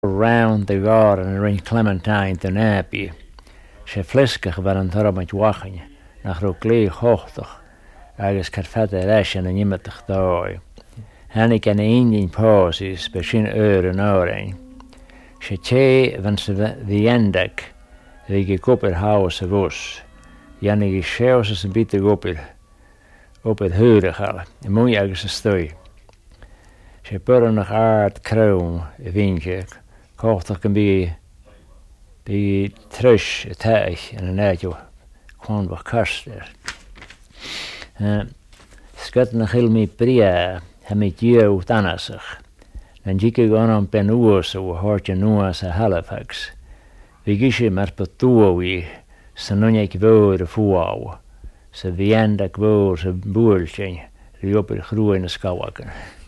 round the garden ring Clementine to Napi. She fliskach var an tarabant wachin, nach ro klee hochtach, agus karfette rashen en nimetach doi. Hannik en Indian pauses, beshin en orein. She che van se viendak, vige kopper house vos. Jannig scheus as bitte kopper, op het heuregal, en moei agus stoi. She purren nach aard kroon, vinkje, kochtach kan be trush teich en een eitje kwam wat kaster. Skat nach heel mi pria, hem ik jou tanasig. En jikke gaan aan penuos o hartje nuas a Halifax. Vi gisje maar patuowi, se nonjek woorde fuau. Se viendak woor se boeltje, die op het groeien skawakken.